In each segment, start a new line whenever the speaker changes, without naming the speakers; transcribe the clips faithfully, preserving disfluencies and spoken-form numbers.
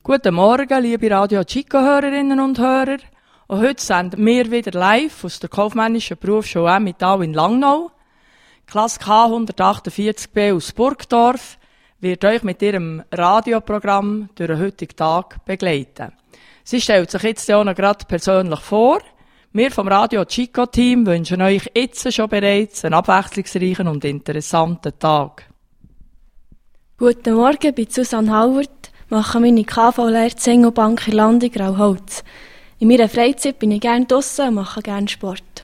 Guten Morgen, liebe Radio Chico-Hörerinnen und Hörer. Und heute senden wir wieder live aus der kaufmännischen Berufsschule Emmental in Langnau. Klasse K hundertachtundvierzig b aus Burgdorf wird euch mit ihrem Radioprogramm durch den heutigen Tag begleiten. Sie stellt sich jetzt auch noch gerade persönlich vor. Wir vom Radio Chico-Team wünschen euch jetzt schon bereits einen abwechslungsreichen und interessanten Tag.
Guten Morgen, ich bin Susanne Hauert, mache meine K V-Lehre Zingelbank in Landi Grauholz. In meiner Freizeit bin ich gerne draussen und mache gerne Sport.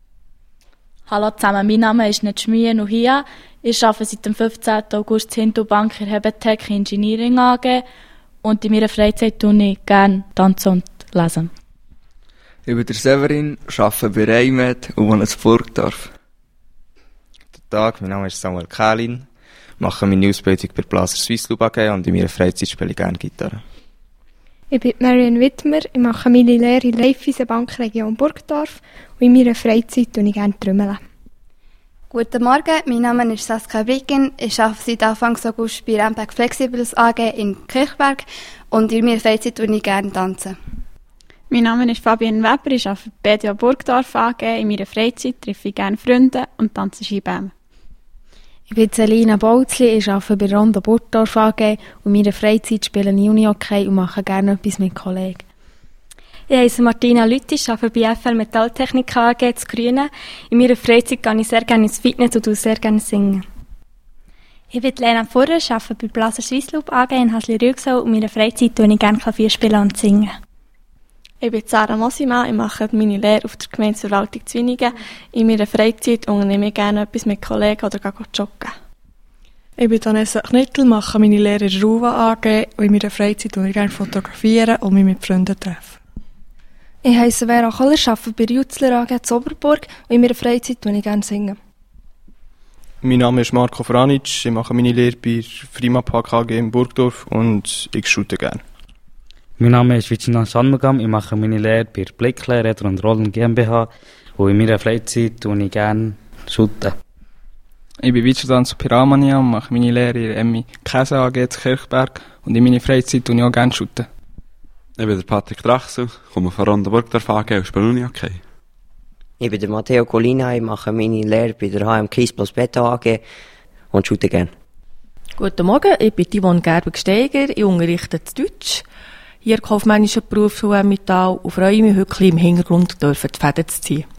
Hallo zusammen, mein Name ist Netschmie Nuhia. Ich arbeite seit dem fünfzehnten August in Hindelbank in Hebetec Engineering A G und in meiner Freizeit tue ich gerne tanzen und lesen.
Ich bin der Severin, arbeite bei Reimed und wohne in Burgdorf.
Guten Tag, mein Name ist Samuel Kählin, mache meine Ausbildung bei Blaser Swissloop A G und in meiner Freizeit spiele ich gerne Gitarre.
Ich bin Marion Wittmer, ich mache meine Lehre in Raiffeisenbank Region Burgdorf und in meiner Freizeit tue ich gerne trümmeln.
Guten Morgen, mein Name ist Saskia Bricken, ich arbeite seit Anfang August bei Rampec Flexibles A G in Kirchberg und in meiner Freizeit tue ich gerne tanzen.
Mein Name ist Fabienne Weber, ich arbeite bei B D A Burgdorf A G. In meiner Freizeit treffe ich gerne Freunde und tanze Skibämme.
Ich bin Selina Bauzli, ich arbeite bei Rondo Burgdorf A G und in meiner Freizeit spiele ich Unihockey und mache gerne etwas mit Kollegen.
Ich heiße Martina Lüthi, ich arbeite bei F L Metalltechnik A G zu Grünen. In meiner Freizeit gehe ich sehr gerne ins Fitness und sehr gerne singen.
Ich bin Lena Furrer, ich arbeite bei Blaser Swissloop A G in Hasli-Rüegsau und in meiner Freizeit tue ich gerne Klavier spielen und singen.
Ich bin Sarah Mosima, ich mache meine Lehre auf der Gemeindeverwaltung Zwinigen. In meiner Freizeit unternehme ich gerne etwas mit Kollegen oder gehe joggen.
Ich bin Vanessa Knittel, mache meine Lehre in der Ruwa A G und in meiner Freizeit tue ich gerne fotografieren und mich mit Freunden treffen.
Ich heisse Vera Koller, ich arbeite bei Jutzler A G in Oberburg und in meiner Freizeit tue ich gerne singen.
Mein Name ist Marco Franic, ich mache meine Lehre bei Frimapark A G in Burgdorf und ich shoote gerne.
Mein Name ist Vicina Schanmagam, ich mache meine Lehre bei Blickle, Räder und Rollen GmbH und in meiner Freizeit tue ich gerne shooten.
Ich bin Witzerdan zu Piramania und mache meine Lehre in der Emmi Käse A G zu Kirchberg und in meiner Freizeit tue ich auch gerne shooten.
Ich bin der Patrick Drachsel, komme von Rondo Burgdorf A G und spiele Unihockey.
Ich bin der Matteo Colina, ich mache meine Lehre bei der H M Kies plus Beta A G und shoote gerne.
Guten Morgen, ich bin Yvonne Gerber-Gsteiger, ich unterrichte Deutsch hier kaufmännische Berufsschule Emmental und freue mich, heute im Hintergrund die Fäden zu ziehen.